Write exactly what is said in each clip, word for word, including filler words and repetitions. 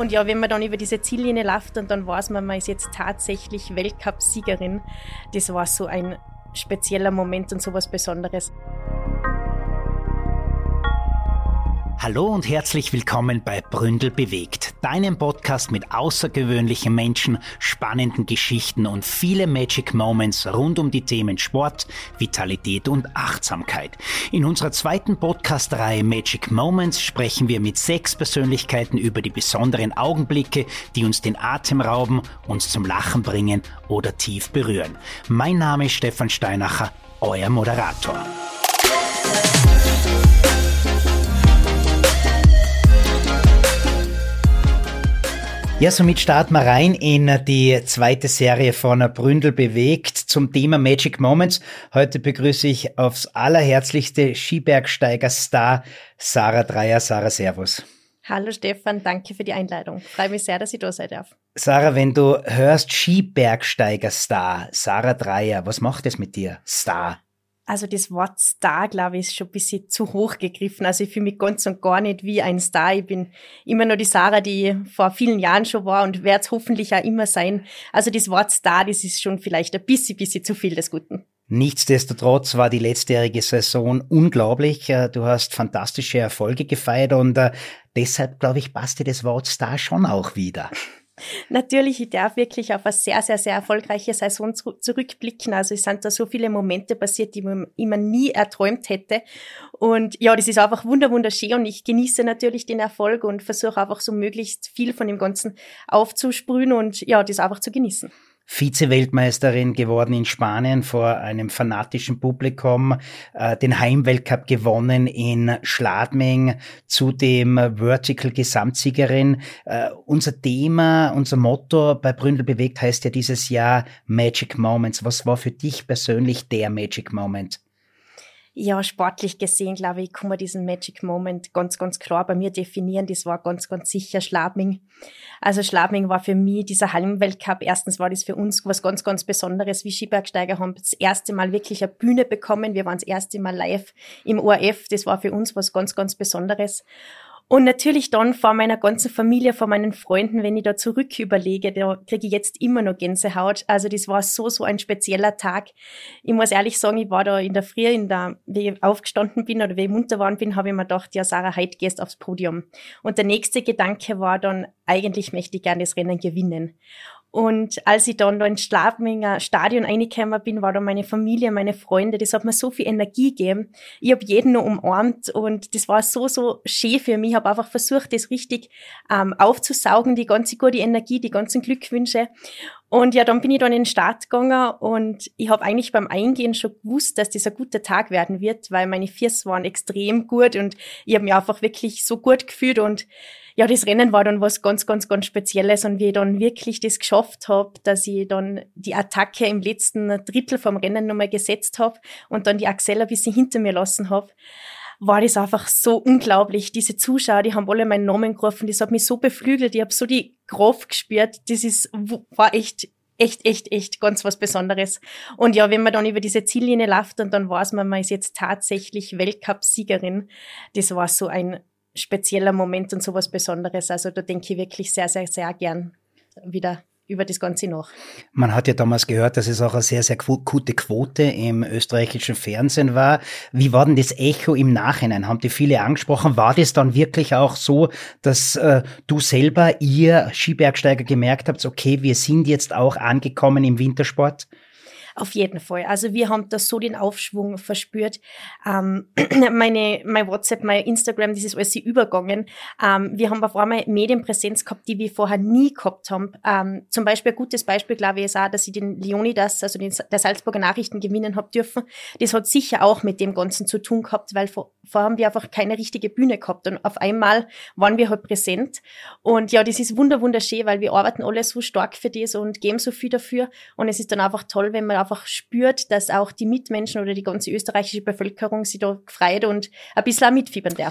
Und ja, wenn man dann über diese Ziellinie läuft und dann weiß man, man ist jetzt tatsächlich Weltcup-Siegerin, das war so ein spezieller Moment und so was Besonderes. Hallo und herzlich willkommen bei Bründel bewegt, deinem Podcast mit außergewöhnlichen Menschen, spannenden Geschichten und viele Magic Moments rund um die Themen Sport, Vitalität und Achtsamkeit. In unserer zweiten Podcast-Reihe Magic Moments sprechen wir mit sechs Persönlichkeiten über die besonderen Augenblicke, die uns den Atem rauben, uns zum Lachen bringen oder tief berühren. Mein Name ist Stefan Steinacher, euer Moderator. Ja, somit starten wir rein in die zweite Serie von Bründel bewegt zum Thema Magic Moments. Heute begrüße ich aufs allerherzlichste Skibergsteiger-Star Sarah Dreier. Sarah, servus. Hallo Stefan, danke für die Einladung. Freue mich sehr, dass ich da sein darf. Sarah, wenn du hörst Skibergsteiger-Star Sarah Dreier, was macht das mit dir, Star? Also das Wort Star, glaube ich, ist schon ein bisschen zu hoch gegriffen. Also ich fühle mich ganz und gar nicht wie ein Star. Ich bin immer noch die Sarah, die vor vielen Jahren schon war und werde es hoffentlich auch immer sein. Also das Wort Star, das ist schon vielleicht ein bisschen, bisschen zu viel des Guten. Nichtsdestotrotz war die letztjährige Saison unglaublich. Du hast fantastische Erfolge gefeiert und deshalb, glaube ich, passt dir das Wort Star schon auch wieder. Natürlich, ich darf wirklich auf eine sehr, sehr, sehr erfolgreiche Saison zurückblicken. Also es sind da so viele Momente passiert, die ich mir nie erträumt hätte. Und ja, das ist einfach wunderschön und ich genieße natürlich den Erfolg und versuche einfach so möglichst viel von dem Ganzen aufzusprühen und ja, das einfach zu genießen. Vize-Weltmeisterin geworden in Spanien vor einem fanatischen Publikum, äh, den Heimweltcup gewonnen in Schladming, zudem Vertical-Gesamtsiegerin. Äh, unser Thema, unser Motto bei Bründel bewegt heißt ja dieses Jahr Magic Moments. Was war für dich persönlich der Magic Moment? Ja, sportlich gesehen, glaube ich, kann man diesen Magic Moment ganz, ganz klar bei mir definieren. Das war ganz, ganz sicher Schladming. Also Schladming war für mich dieser Heimweltcup. Erstens war das für uns was ganz, ganz Besonderes. Wir Skibergsteiger haben das erste Mal wirklich eine Bühne bekommen. Wir waren das erste Mal live im O R F. Das war für uns was ganz, ganz Besonderes. Und natürlich dann vor meiner ganzen Familie, vor meinen Freunden, wenn ich da zurück überlege, da kriege ich jetzt immer noch Gänsehaut. Also das war so, so ein spezieller Tag. Ich muss ehrlich sagen, ich war da in der Früh, in der, wie ich aufgestanden bin oder wie ich munter geworden bin, habe ich mir gedacht, ja Sarah, heute gehst aufs Podium. Und der nächste Gedanke war dann, eigentlich möchte ich gerne das Rennen gewinnen. Und als ich dann da ins Schladminger Stadion reingekommen bin, war da meine Familie, meine Freunde, das hat mir so viel Energie gegeben. Ich habe jeden noch umarmt und das war so, so schön für mich. Ich habe einfach versucht, das richtig ähm, aufzusaugen, die ganze gute Energie, die ganzen Glückwünsche. Und ja, dann bin ich dann in den Start gegangen und ich habe eigentlich beim Eingehen schon gewusst, dass das ein guter Tag werden wird, weil meine Füße waren extrem gut und ich habe mich einfach wirklich so gut gefühlt und ja, das Rennen war dann was ganz, ganz, ganz Spezielles und wie ich dann wirklich das geschafft habe, dass ich dann die Attacke im letzten Drittel vom Rennen nochmal gesetzt habe und dann die Axel ein bisschen hinter mir lassen habe, war das einfach so unglaublich. Diese Zuschauer, die haben alle meinen Namen gerufen, das hat mich so beflügelt, ich habe so die Kraft gespürt, das ist, war echt, echt, echt, echt ganz was Besonderes. Und ja, wenn man dann über diese Ziellinie läuft und dann weiß man, man ist jetzt tatsächlich Weltcup-Siegerin, das war so ein spezieller Moment und sowas Besonderes. Also da denke ich wirklich sehr, sehr, sehr gern wieder über das Ganze nach. Man hat ja damals gehört, dass es auch eine sehr, sehr gute Quote im österreichischen Fernsehen war. Wie war denn das Echo im Nachhinein? Haben die viele angesprochen? War das dann wirklich auch so, dass äh, du selber, ihr Skibergsteiger gemerkt habt, okay, wir sind jetzt auch angekommen im Wintersport? Auf jeden Fall. Also wir haben da so den Aufschwung verspürt. Ähm, meine, mein WhatsApp, mein Instagram, das ist alles übergegangen. Ähm, wir haben auf einmal Medienpräsenz gehabt, die wir vorher nie gehabt haben. Ähm, zum Beispiel ein gutes Beispiel, glaube ich, ist auch, dass ich den Leonidas, also den, der Salzburger Nachrichten gewinnen habe dürfen. Das hat sicher auch mit dem Ganzen zu tun gehabt, weil vor, vorher haben wir einfach keine richtige Bühne gehabt und auf einmal waren wir halt präsent. Und ja, das ist wunder wunderschön, weil wir arbeiten alle so stark für das und geben so viel dafür. Und es ist dann einfach toll, wenn man einfach spürt, dass auch die Mitmenschen oder die ganze österreichische Bevölkerung sich da freut und ein bisschen auch mitfiebern darf.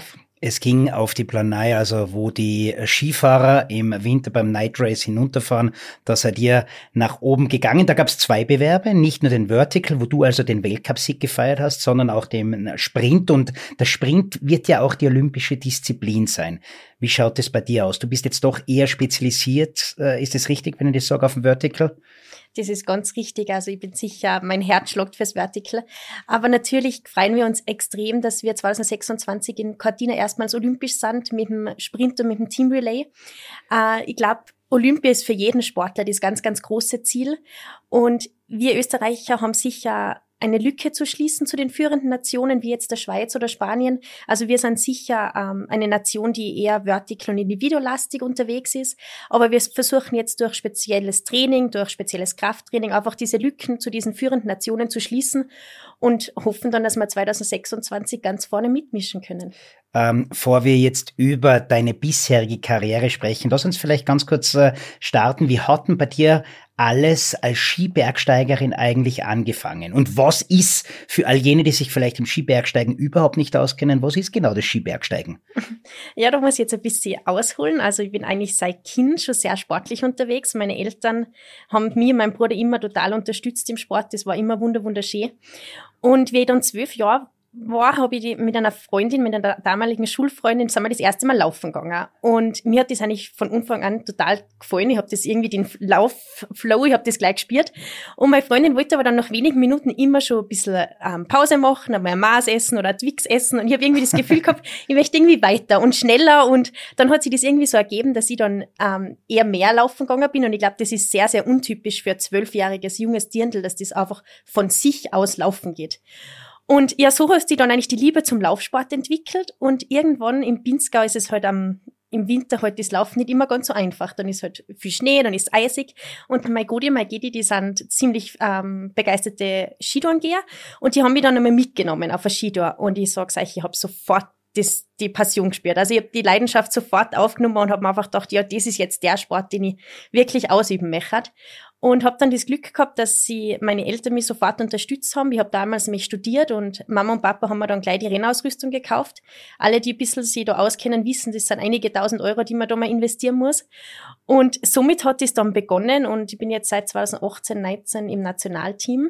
Es ging auf die Planei, also wo die Skifahrer im Winter beim Night Race hinunterfahren. Da seid ihr nach oben gegangen. Da gab es zwei Bewerbe, nicht nur den Vertical, wo du also den Weltcupsieg gefeiert hast, sondern auch den Sprint. Und der Sprint wird ja auch die olympische Disziplin sein. Wie schaut es bei dir aus? Du bist jetzt doch eher spezialisiert. Ist es richtig, wenn ich das sage, auf dem Vertical? Das ist ganz richtig. Also ich bin sicher, mein Herz schlägt fürs Vertical. Aber natürlich freuen wir uns extrem, dass wir zwanzig sechsundzwanzig in Cortina erstmals olympisch sind mit dem Sprint und mit dem Team Relay. Äh, ich glaube, Olympia ist für jeden Sportler das ganz, ganz große Ziel. Und wir Österreicher haben sicher eine Lücke zu schließen zu den führenden Nationen, wie jetzt der Schweiz oder Spanien. Also wir sind sicher ähm, eine Nation, die eher vertical und individuallastig unterwegs ist. Aber wir versuchen jetzt durch spezielles Training, durch spezielles Krafttraining einfach diese Lücken zu diesen führenden Nationen zu schließen und hoffen dann, dass wir zwanzig sechsundzwanzig ganz vorne mitmischen können. Ähm, bevor wir jetzt über deine bisherige Karriere sprechen, lass uns vielleicht ganz kurz äh, starten. Wie hat denn bei dir alles als Skibergsteigerin eigentlich angefangen? Und was ist für all jene, die sich vielleicht im Skibergsteigen überhaupt nicht auskennen, was ist genau das Skibergsteigen? Ja, da muss ich jetzt ein bisschen ausholen. Also ich bin eigentlich seit Kind schon sehr sportlich unterwegs. Meine Eltern haben mich und meinen Bruder immer total unterstützt im Sport. Das war immer wunderschön. Und wie ich dann zwölf Jahre war, habe ich die mit einer Freundin, mit einer damaligen Schulfreundin, sind wir das erste Mal laufen gegangen. Und mir hat das eigentlich von Anfang an total gefallen. Ich habe das irgendwie, den Laufflow, ich habe das gleich gespürt. Und meine Freundin wollte aber dann nach wenigen Minuten immer schon ein bisschen ähm, Pause machen, einmal ein Maß essen oder ein Twix essen. Und ich habe irgendwie das Gefühl gehabt, ich möchte irgendwie weiter und schneller. Und dann hat sich das irgendwie so ergeben, dass ich dann ähm, eher mehr laufen gegangen bin. Und ich glaube, das ist sehr, sehr untypisch für ein zwölfjähriges junges Dirndl, dass das einfach von sich aus laufen geht. Und ja, so hat sich dann eigentlich die Liebe zum Laufsport entwickelt und irgendwann im Pinzgau ist es halt am, im Winter halt das Laufen nicht immer ganz so einfach. Dann ist halt viel Schnee, dann ist es eisig und mein Godi und mein Gedi, die sind ziemlich ähm, begeisterte Skitourengeher und die haben mich dann einmal mitgenommen auf eine Skitour und ich sag's euch, ich habe sofort das, die Passion gespürt. Also ich habe die Leidenschaft sofort aufgenommen und habe mir einfach gedacht, ja, das ist jetzt der Sport, den ich wirklich ausüben möchte. Und habe dann das Glück gehabt, dass sie meine Eltern mich sofort unterstützt haben. Ich habe damals mich studiert und Mama und Papa haben mir dann gleich die Rennausrüstung gekauft. Alle, die ein bisschen sich da auskennen, wissen, das sind einige tausend Euro, die man da mal investieren muss. Und somit hat es dann begonnen und ich bin jetzt seit zwanzig achtzehn, neunzehn im Nationalteam.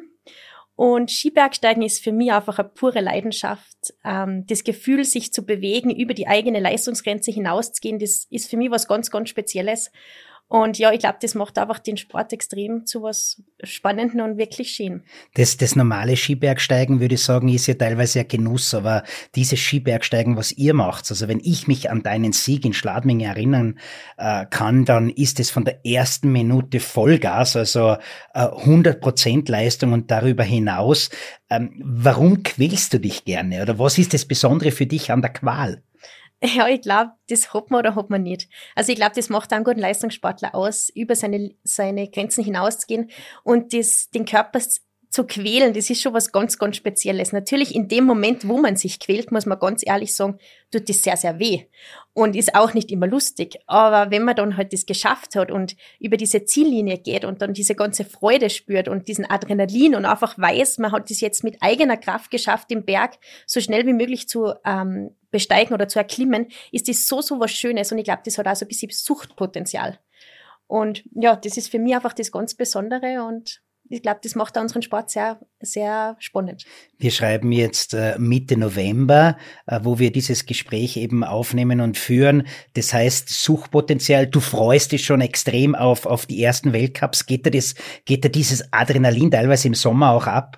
Und Skibergsteigen ist für mich einfach eine pure Leidenschaft. Ähm, das Gefühl, sich zu bewegen, über die eigene Leistungsgrenze hinauszugehen, das ist für mich was ganz, ganz Spezielles. Und ja, ich glaube, das macht einfach den Sport extrem zu was Spannenden und wirklich schön. Das, das normale Skibergsteigen, würde ich sagen, ist ja teilweise ein Genuss, aber dieses Skibergsteigen, was ihr macht, also wenn ich mich an deinen Sieg in Schladming erinnern äh, kann, dann ist es von der ersten Minute Vollgas, also äh, hundert Prozent Leistung und darüber hinaus. Ähm, warum quälst du dich gerne oder was ist das Besondere für dich an der Qual? Ja, ich glaube, das hat man oder hat man nicht. Also ich glaube, das macht einen guten Leistungssportler aus, über seine, seine Grenzen hinauszugehen und das, den Körper zu quälen, das ist schon was ganz, ganz Spezielles. Natürlich in dem Moment, wo man sich quält, muss man ganz ehrlich sagen, tut das sehr, sehr weh und ist auch nicht immer lustig. Aber wenn man dann halt das geschafft hat und über diese Ziellinie geht und dann diese ganze Freude spürt und diesen Adrenalin und einfach weiß, man hat das jetzt mit eigener Kraft geschafft, den Berg so schnell wie möglich zu ähm, besteigen oder zu erklimmen, ist das so, so was Schönes und ich glaube, das hat auch so ein bisschen Suchtpotenzial. Und ja, das ist für mich einfach das ganz Besondere und ich glaube, das macht auch unseren Sport sehr, sehr spannend. Wir schreiben jetzt äh, Mitte November, äh, wo wir dieses Gespräch eben aufnehmen und führen. Das heißt, Suchtpotenzial, du freust dich schon extrem auf, auf die ersten Weltcups. Geht dir das, geht dir dieses Adrenalin teilweise im Sommer auch ab?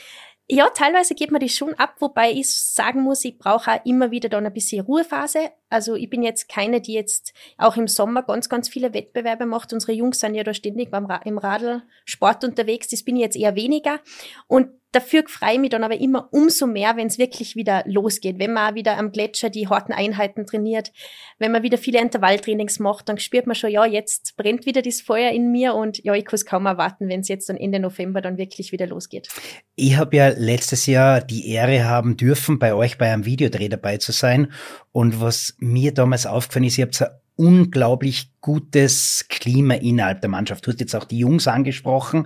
Ja, teilweise geht mir das schon ab, wobei ich sagen muss, ich brauche auch immer wieder dann ein bisschen Ruhephase. Also ich bin jetzt keine, die jetzt auch im Sommer ganz, ganz viele Wettbewerbe macht. Unsere Jungs sind ja da ständig beim Ra- im Radlsport unterwegs. Das bin ich jetzt eher weniger. Und dafür freue ich mich dann aber immer umso mehr, wenn es wirklich wieder losgeht. Wenn man auch wieder am Gletscher die harten Einheiten trainiert, wenn man wieder viele Intervalltrainings macht, dann spürt man schon, ja, jetzt brennt wieder das Feuer in mir und ja, ich kann es kaum erwarten, wenn es jetzt dann Ende November dann wirklich wieder losgeht. Ich habe ja letztes Jahr die Ehre haben dürfen, bei euch bei einem Videodreh dabei zu sein. Und was mir damals aufgefallen ist, ihr habt eine unglaublich gutes Klima innerhalb der Mannschaft. Du hast jetzt auch die Jungs angesprochen.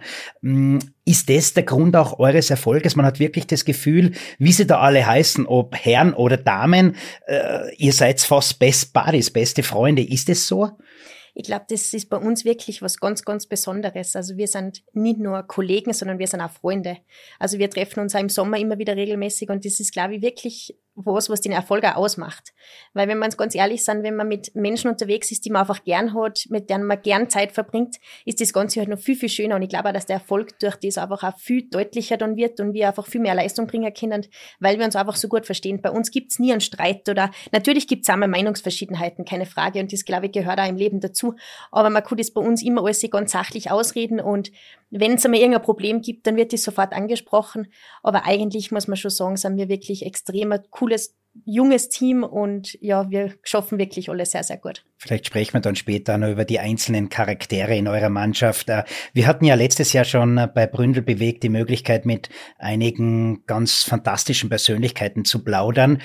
Ist das der Grund auch eures Erfolges? Man hat wirklich das Gefühl, wie sie da alle heißen, ob Herren oder Damen, äh, ihr seid fast Best Buddies, beste Freunde. Ist das so? Ich glaube, das ist bei uns wirklich was ganz, ganz Besonderes. Also wir sind nicht nur Kollegen, sondern wir sind auch Freunde. Also wir treffen uns auch im Sommer immer wieder regelmäßig und das ist, glaube ich, wirklich was, was den Erfolg auch ausmacht. Weil wenn wir uns ganz ehrlich sind, wenn man mit Menschen unterwegs ist, die man einfach gern hat, mit denen man gern Zeit verbringt, ist das Ganze halt noch viel, viel schöner. Und ich glaube auch, dass der Erfolg durch das einfach auch viel deutlicher dann wird und wir einfach viel mehr Leistung bringen können, weil wir uns einfach so gut verstehen. Bei uns gibt's nie einen Streit oder natürlich gibt's auch mal Meinungsverschiedenheiten, keine Frage. Und das, glaube ich, gehört auch im Leben dazu. Aber man kann das bei uns immer alles ganz sachlich ausreden und wenn es einmal irgendein Problem gibt, dann wird das sofort angesprochen. Aber eigentlich muss man schon sagen, sind wir wirklich extrem ein cooles, junges Team und ja, wir schaffen wirklich alles sehr, sehr gut. Vielleicht sprechen wir dann später noch über die einzelnen Charaktere in eurer Mannschaft. Wir hatten ja letztes Jahr schon bei Bründel bewegt die Möglichkeit, mit einigen ganz fantastischen Persönlichkeiten zu plaudern.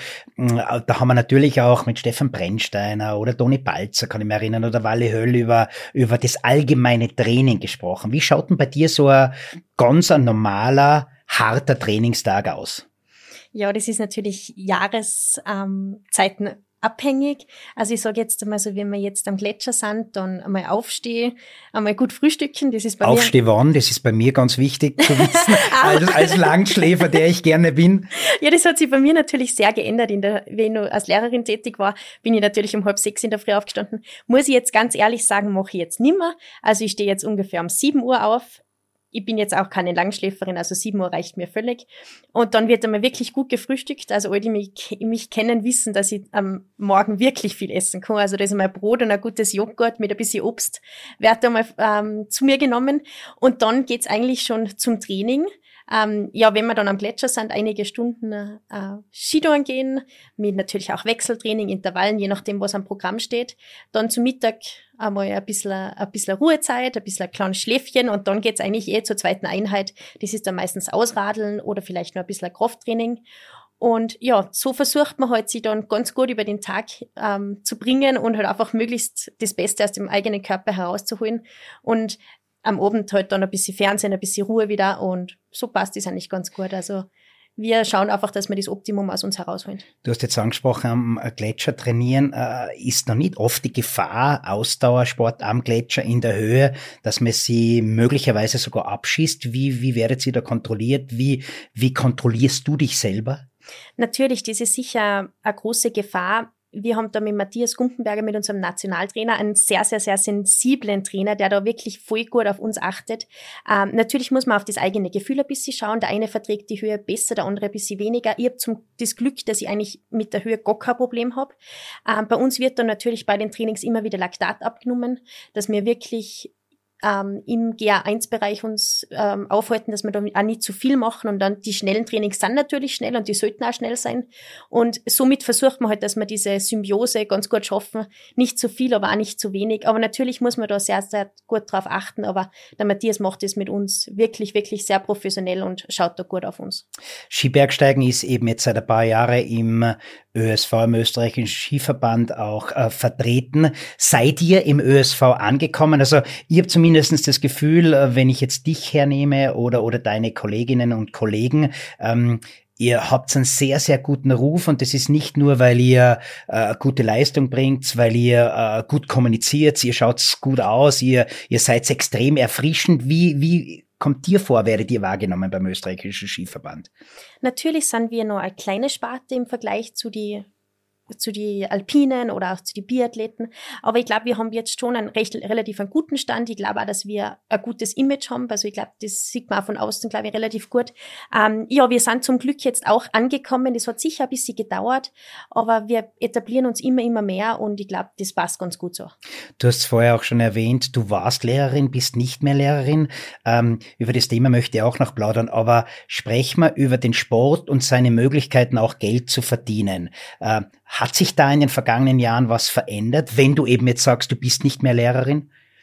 Da haben wir natürlich auch mit Stefan Brennsteiner oder Toni Balzer, kann ich mich erinnern, oder Walle Höll über, über das allgemeine Training gesprochen. Wie schaut denn bei dir so ein ganz ein normaler, harter Trainingstag aus? Ja, das ist natürlich Jahreszeiten ähm, abhängig. Also ich sage jetzt einmal so, wenn wir jetzt am Gletscher sind, dann einmal aufstehen, einmal gut frühstücken. Das ist bei Aufsteh mir wann? Das ist bei mir ganz wichtig zu wissen, als, als Langschläfer, der ich gerne bin. Ja, das hat sich bei mir natürlich sehr geändert. In der, wenn ich als Lehrerin tätig war, bin ich natürlich um halb sechs in der Früh aufgestanden. Muss ich jetzt ganz ehrlich sagen, mache ich jetzt nimmer. Also ich stehe jetzt ungefähr um sieben Uhr auf. Ich bin jetzt auch keine Langschläferin, also sieben Uhr reicht mir völlig. Und dann wird einmal wirklich gut gefrühstückt. Also alle, die mich, mich kennen, wissen, dass ich am Morgen wirklich viel essen kann. Also da ist einmal Brot und ein gutes Joghurt mit ein bisschen Obst, wird einmal ähm, zu mir genommen. Und dann geht's eigentlich schon zum Training. Ähm, ja, wenn wir dann am Gletscher sind, einige Stunden äh, Skitouren gehen, mit natürlich auch Wechseltraining, Intervallen, je nachdem, was am Programm steht. Dann zum Mittag einmal ein bisschen, ein bisschen Ruhezeit, ein bisschen ein kleines Schläfchen und dann geht's eigentlich eh zur zweiten Einheit. Das ist dann meistens Ausradeln oder vielleicht noch ein bisschen Krafttraining. Und ja, so versucht man halt, sich dann ganz gut über den Tag ähm, zu bringen und halt einfach möglichst das Beste aus dem eigenen Körper herauszuholen. Und am Abend halt dann ein bisschen Fernsehen, ein bisschen Ruhe wieder und so passt das eigentlich ganz gut. Also wir schauen einfach, dass wir das Optimum aus uns herausholen. Du hast jetzt angesprochen, am Gletscher trainieren. Äh, ist noch nicht oft die Gefahr, Ausdauersport am Gletscher in der Höhe, dass man sie möglicherweise sogar abschießt? Wie, wie werdet ihr da kontrolliert? Wie, wie kontrollierst du dich selber? Natürlich, das ist sicher eine große Gefahr. Wir haben da mit Matthias Gumpenberger, mit unserem Nationaltrainer, einen sehr, sehr, sehr sensiblen Trainer, der da wirklich voll gut auf uns achtet. Ähm, natürlich muss man auf das eigene Gefühl ein bisschen schauen. Der eine verträgt die Höhe besser, der andere ein bisschen weniger. Ich habe zum das Glück, dass ich eigentlich mit der Höhe gar kein Problem habe. Ähm, bei uns wird dann natürlich bei den Trainings immer wieder Laktat abgenommen, dass wir wirklich Ähm, im G A eins Bereich uns ähm, aufhalten, dass wir da auch nicht zu viel machen und dann die schnellen Trainings sind natürlich schnell und die sollten auch schnell sein und somit versucht man halt, dass wir diese Symbiose ganz gut schaffen, nicht zu viel, aber auch nicht zu wenig, aber natürlich muss man da sehr, sehr gut drauf achten, aber der Matthias macht das mit uns wirklich, wirklich sehr professionell und schaut da gut auf uns. Skibergsteigen ist eben jetzt seit ein paar Jahren im Ö S V, im österreichischen Skiverband auch äh, vertreten. Seid ihr im Ö S V angekommen? Also ihr habt zumindest Mindestens das Gefühl, wenn ich jetzt dich hernehme oder oder deine Kolleginnen und Kollegen, ähm, ihr habt einen sehr, sehr guten Ruf und das ist nicht nur, weil ihr äh, gute Leistung bringt, weil ihr äh, gut kommuniziert, ihr schaut gut aus, ihr ihr seid extrem erfrischend. Wie wie kommt dir vor, werdet ihr wahrgenommen beim österreichischen Skiverband? Natürlich sind wir nur eine kleine Sparte im Vergleich zu die zu die Alpinen oder auch zu die Biathleten. Aber ich glaube, wir haben jetzt schon einen recht, relativ einen guten Stand. Ich glaube auch, dass wir ein gutes Image haben. Also ich glaube, das sieht man auch von außen, glaube ich, relativ gut. Ähm, ja, wir sind zum Glück jetzt auch angekommen. Das hat sicher ein bisschen gedauert, aber wir etablieren uns immer, immer mehr und ich glaube, das passt ganz gut so. Du hast es vorher auch schon erwähnt, du warst Lehrerin, bist nicht mehr Lehrerin. Ähm, über das Thema möchte ich auch noch plaudern, aber sprechen wir über den Sport und seine Möglichkeiten, auch Geld zu verdienen. Ähm, Hat sich da in den vergangenen Jahren was verändert, wenn du eben jetzt sagst, du bist nicht mehr Lehrerin?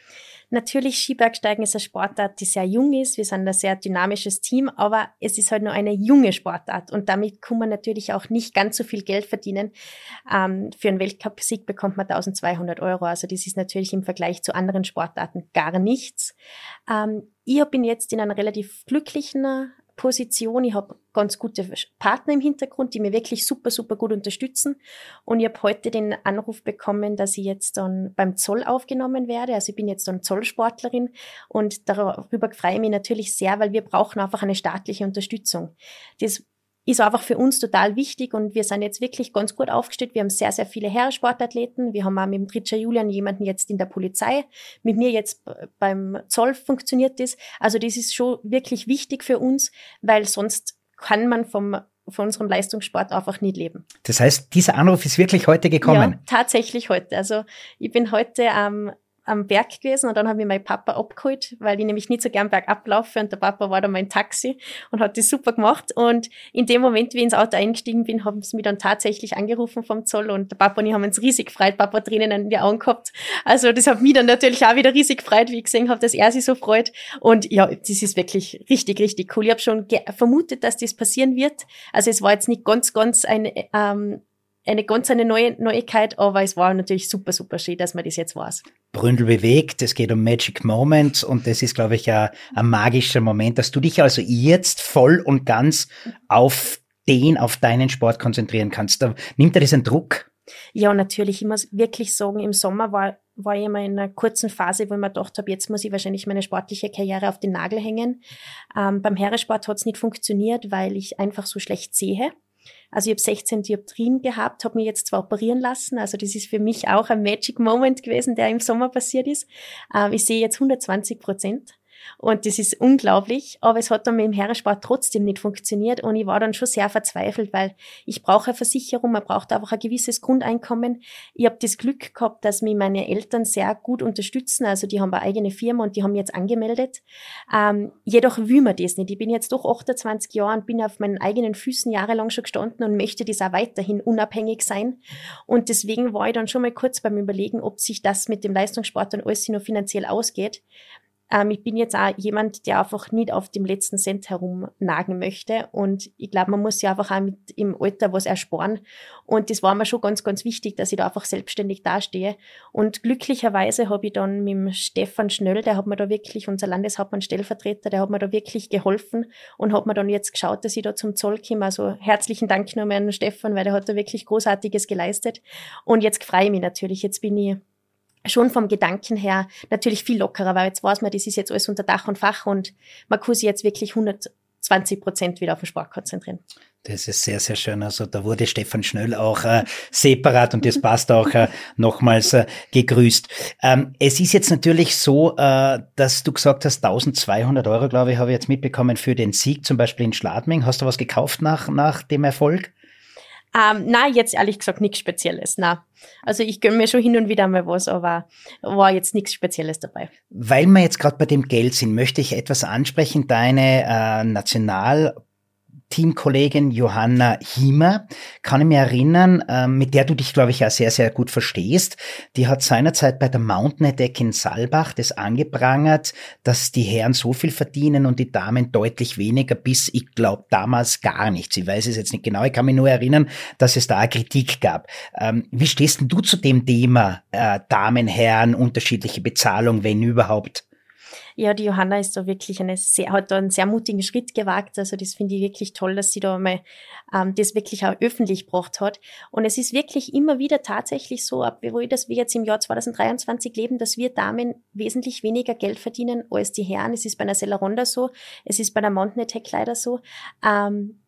Natürlich, Skibergsteigen ist eine Sportart, die sehr jung ist. Wir sind ein sehr dynamisches Team, aber es ist halt nur eine junge Sportart und damit kann man natürlich auch nicht ganz so viel Geld verdienen. Ähm, für einen Weltcup-Sieg bekommt man eintausendzweihundert Euro, also das ist natürlich im Vergleich zu anderen Sportarten gar nichts. Ähm, ich bin jetzt in einer relativ glücklichen Position. Ich habe ganz gute Partner im Hintergrund, die mir wirklich super, super gut unterstützen. Und ich habe heute den Anruf bekommen, dass ich jetzt dann beim Zoll aufgenommen werde. Also ich bin jetzt dann Zollsportlerin und darüber freue ich mich natürlich sehr, weil wir brauchen einfach eine staatliche Unterstützung. Das ist einfach für uns total wichtig und wir sind jetzt wirklich ganz gut aufgestellt. Wir haben sehr, sehr viele Herrensportathleten. Wir haben auch mit dem Tritscher Julian jemanden jetzt in der Polizei. Mit mir jetzt beim Zoll funktioniert das. Also das ist schon wirklich wichtig für uns, weil sonst kann man vom von unserem Leistungssport einfach nicht leben. Das heißt, dieser Anruf ist wirklich heute gekommen? Ja, tatsächlich heute. Also ich bin heute ähm, am Berg gewesen und dann habe ich meinen Papa abgeholt, weil ich nämlich nicht so gern bergab laufe und der Papa war da mein Taxi und hat das super gemacht und in dem Moment, wie ich ins Auto eingestiegen bin, haben sie mich dann tatsächlich angerufen vom Zoll und der Papa und ich haben uns riesig gefreut, Papa hat Tränen in die Augen gehabt. Also das hat mich dann natürlich auch wieder riesig gefreut, wie ich gesehen habe, dass er sich so freut und ja, das ist wirklich richtig, richtig cool. Ich habe schon ge- vermutet, dass das passieren wird. Also es war jetzt nicht ganz, ganz ein ähm, eine ganz eine neue Neuigkeit, aber es war natürlich super, super schön, dass man das jetzt weiß. Bründel bewegt, es geht um Magic Moments und das ist, glaube ich, ein, ein magischer Moment, dass du dich also jetzt voll und ganz auf den, auf deinen Sport konzentrieren kannst. Da nimmt dir das einen Druck? Ja, natürlich. Ich muss wirklich sagen, im Sommer war, war ich immer in einer kurzen Phase, wo ich mir gedacht habe, jetzt muss ich wahrscheinlich meine sportliche Karriere auf den Nagel hängen. Ähm, beim Herrensport hat es nicht funktioniert, weil ich einfach so schlecht sehe. Also ich habe sechzehn Dioptrien gehabt, habe mich jetzt zwar operieren lassen, also das ist für mich auch ein Magic Moment gewesen, der im Sommer passiert ist. Ähm, ich sehe jetzt hundertzwanzig Prozent. Und das ist unglaublich, aber es hat dann mit dem Herrensport trotzdem nicht funktioniert und ich war dann schon sehr verzweifelt, weil ich brauche eine Versicherung, man braucht einfach ein gewisses Grundeinkommen. Ich habe das Glück gehabt, dass mich meine Eltern sehr gut unterstützen, also die haben eine eigene Firma und die haben mich jetzt angemeldet. Ähm, jedoch will man das nicht. Ich bin jetzt doch achtundzwanzig Jahre und bin auf meinen eigenen Füßen jahrelang schon gestanden und möchte das auch weiterhin unabhängig sein. Und deswegen war ich dann schon mal kurz beim Überlegen, ob sich das mit dem Leistungssport dann alles noch finanziell ausgeht. Ähm, ich bin jetzt auch jemand, der einfach nicht auf dem letzten Cent herumnagen möchte und ich glaube, man muss ja einfach auch mit im Alter was ersparen und das war mir schon ganz, ganz wichtig, dass ich da einfach selbstständig dastehe und glücklicherweise habe ich dann mit dem Stefan Schnöll, der hat mir da wirklich, unser Landeshauptmann Stellvertreter, der hat mir da wirklich geholfen und hat mir dann jetzt geschaut, dass ich da zum Zoll komme, also herzlichen Dank nochmal an Stefan, weil der hat da wirklich Großartiges geleistet und jetzt freue ich mich natürlich, jetzt bin ich schon vom Gedanken her natürlich viel lockerer, weil jetzt weiß man, das ist jetzt alles unter Dach und Fach und man kann sich jetzt wirklich hundertzwanzig Prozent wieder auf den Sport konzentrieren. Das ist sehr, sehr schön. Also da wurde Stefan Schnöll auch äh, separat und das passt auch äh, nochmals äh, gegrüßt. Ähm, es ist jetzt natürlich so, äh, dass du gesagt hast, eintausendzweihundert Euro, glaube ich, habe ich jetzt mitbekommen für den Sieg, zum Beispiel in Schladming. Hast du was gekauft nach nach dem Erfolg? Ähm, na, jetzt ehrlich gesagt nichts Spezielles, na. Also ich gönne mir schon hin und wieder mal was, aber war jetzt nichts Spezielles dabei. Weil wir jetzt gerade bei dem Geld sind, möchte ich etwas ansprechen. Deine äh, National Teamkollegin Johanna Hiemer, kann ich mich erinnern, äh, mit der du dich, glaube ich, auch sehr, sehr gut verstehst. Die hat seinerzeit bei der Mountain Attack in Saalbach das angeprangert, dass die Herren so viel verdienen und die Damen deutlich weniger, bis, ich glaube, damals gar nichts. Ich weiß es jetzt nicht genau, ich kann mich nur erinnern, dass es da eine Kritik gab. Ähm, wie stehst denn du zu dem Thema äh, Damen, Herren, unterschiedliche Bezahlung, wenn überhaupt? Ja, die Johanna ist da wirklich eine sehr, hat da einen sehr mutigen Schritt gewagt. Also das finde ich wirklich toll, dass sie da mal ähm, das wirklich auch öffentlich gebracht hat. Und es ist wirklich immer wieder tatsächlich so, obwohl dass wir jetzt im Jahr zweitausenddreiundzwanzig leben, dass wir Damen wesentlich weniger Geld verdienen als die Herren. Es ist bei einer Sella-Ronda so, es ist bei einer Mountain Attack leider so. Ähm,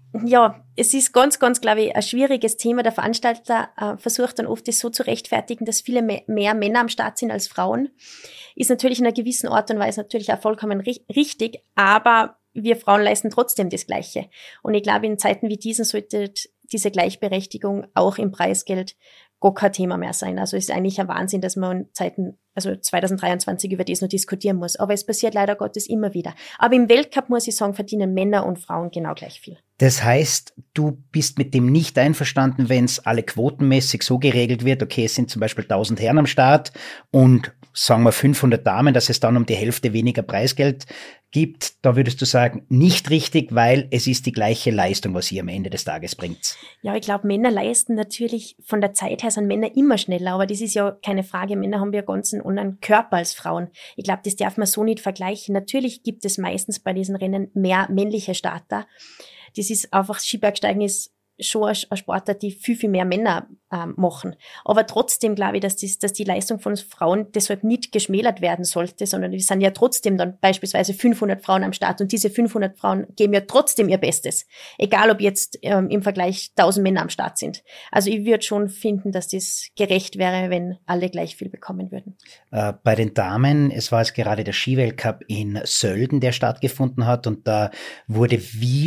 Ja, es ist ganz, ganz, glaube ich, ein schwieriges Thema. Der Veranstalter äh, versucht dann oft, das so zu rechtfertigen, dass viele me- mehr Männer am Start sind als Frauen. Ist natürlich in einer gewissen Art und Weise natürlich auch vollkommen ri- richtig, aber wir Frauen leisten trotzdem das Gleiche. Und ich glaube, in Zeiten wie diesen sollte diese Gleichberechtigung auch im Preisgeld gar kein Thema mehr sein. Also es ist eigentlich ein Wahnsinn, dass man in Zeiten, also zweitausenddreiundzwanzig über das noch diskutieren muss. Aber es passiert leider Gottes immer wieder. Aber im Weltcup, muss ich sagen, verdienen Männer und Frauen genau gleich viel. Das heißt, du bist mit dem nicht einverstanden, wenn es alle quotenmäßig so geregelt wird, okay, es sind zum Beispiel tausend Herren am Start und sagen wir fünfhundert Damen, dass es dann um die Hälfte weniger Preisgeld gibt. Da würdest du sagen, nicht richtig, weil es ist die gleiche Leistung, was ihr am Ende des Tages bringt. Ja, ich glaube, Männer leisten natürlich, von der Zeit her sind Männer immer schneller, aber das ist ja keine Frage. Männer haben ja ganz einen anderen Körper als Frauen. Ich glaube, das darf man so nicht vergleichen. Natürlich gibt es meistens bei diesen Rennen mehr männliche Starter. Das ist einfach, Skibergsteigen ist schon eine Sportart, die viel, viel mehr Männer ähm, machen. Aber trotzdem glaube ich, dass, das, dass die Leistung von uns Frauen deshalb nicht geschmälert werden sollte, sondern die sind ja trotzdem dann beispielsweise fünfhundert Frauen am Start und diese fünfhundert Frauen geben ja trotzdem ihr Bestes. Egal, ob jetzt ähm, im Vergleich tausend Männer am Start sind. Also ich würde schon finden, dass das gerecht wäre, wenn alle gleich viel bekommen würden. Äh, bei den Damen, es war jetzt gerade der Skiweltcup in Sölden, der stattgefunden hat und da wurde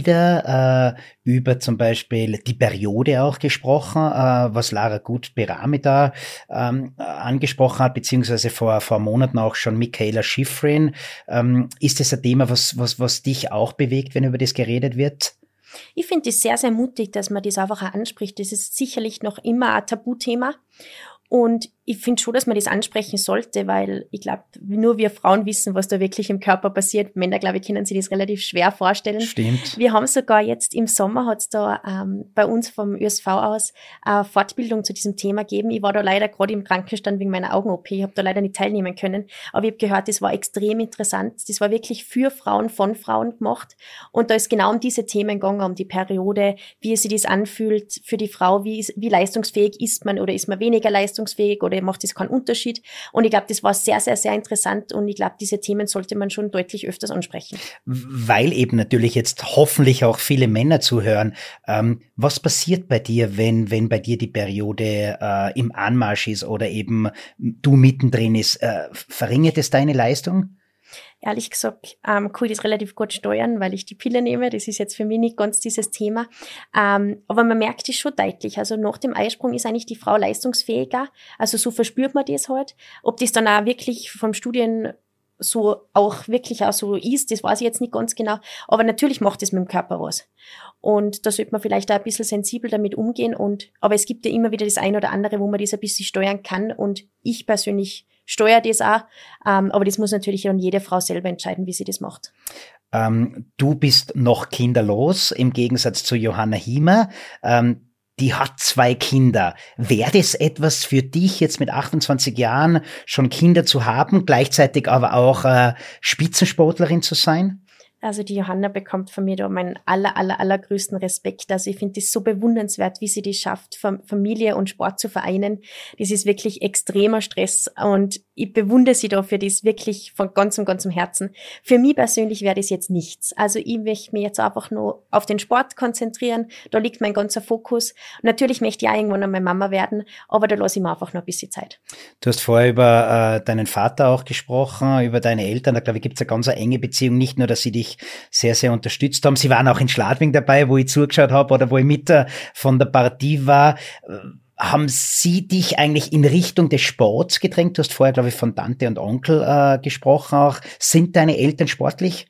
wieder äh, über zum Beispiel die Periode auch gesprochen, äh, was Lara Gut-Berami da ähm, angesprochen hat, beziehungsweise vor vor Monaten auch schon Mikaela Shiffrin. Ähm, ist das ein Thema, was was was dich auch bewegt, wenn über das geredet wird? Ich finde es sehr, sehr mutig, dass man das einfach auch anspricht. Das ist sicherlich noch immer ein Tabuthema. Und ich finde schon, dass man das ansprechen sollte, weil ich glaube, nur wir Frauen wissen, was da wirklich im Körper passiert. Männer, glaube ich, können sich das relativ schwer vorstellen. Stimmt. Wir haben sogar jetzt im Sommer, hat es da ähm, bei uns vom Ö S V aus eine Fortbildung zu diesem Thema gegeben. Ich war da leider gerade im Krankenstand wegen meiner Augen-O P. Ich habe da leider nicht teilnehmen können. Aber ich habe gehört, das war extrem interessant. Das war wirklich für Frauen, von Frauen gemacht. Und da ist genau um diese Themen gegangen, um die Periode, wie sich das anfühlt für die Frau, wie, wie leistungsfähig ist man oder ist man weniger leistungsfähig oder macht das keinen Unterschied. Und ich glaube, das war sehr, sehr, sehr interessant und ich glaube, diese Themen sollte man schon deutlich öfters ansprechen. Weil eben natürlich jetzt hoffentlich auch viele Männer zuhören. Ähm, was passiert bei dir, wenn wenn bei dir die Periode äh, im Anmarsch ist oder eben du mittendrin ist? Äh, verringert es deine Leistung? Ehrlich gesagt, ähm, kann ich das relativ gut steuern, weil ich die Pille nehme. Das ist jetzt für mich nicht ganz dieses Thema. Ähm, aber man merkt es schon deutlich. Also nach dem Eisprung ist eigentlich die Frau leistungsfähiger. Also so verspürt man das halt. Ob das dann auch wirklich vom Studien so auch wirklich auch so ist, das weiß ich jetzt nicht ganz genau. Aber natürlich macht es mit dem Körper was. Und da sollte man vielleicht auch ein bisschen sensibel damit umgehen. Und, aber es gibt ja immer wieder das eine oder andere, wo man das ein bisschen steuern kann. Und ich persönlich steuere das auch. Ähm, aber das muss natürlich dann jede Frau selber entscheiden, wie sie das macht. Ähm, du bist noch kinderlos, im Gegensatz zu Johanna Hiemer. Ähm, die hat zwei Kinder. Wäre das etwas für dich, jetzt mit achtundzwanzig Jahren schon Kinder zu haben, gleichzeitig aber auch äh, Spitzensportlerin zu sein? Also die Johanna bekommt von mir da meinen aller, aller, allergrößten Respekt. Also ich finde das so bewundernswert, wie sie das schafft, Familie und Sport zu vereinen. Das ist wirklich extremer Stress und ich bewundere sie dafür, das wirklich von ganzem, ganzem Herzen. Für mich persönlich wäre das jetzt nichts. Also ich möchte mich jetzt einfach nur auf den Sport konzentrieren. Da liegt mein ganzer Fokus. Natürlich möchte ich auch irgendwann einmal Mama werden, aber da lasse ich mir einfach noch ein bisschen Zeit. Du hast vorher über äh, deinen Vater auch gesprochen, über deine Eltern. Da glaube ich, gibt es eine ganz enge Beziehung. Nicht nur, dass sie dich sehr, sehr unterstützt haben. Sie waren auch in Schladming dabei, wo ich zugeschaut habe oder wo ich mit äh, von der Partie war. Haben Sie dich eigentlich in Richtung des Sports gedrängt? Du hast vorher, glaube ich, von Tante und Onkel äh, gesprochen auch. Sind deine Eltern sportlich?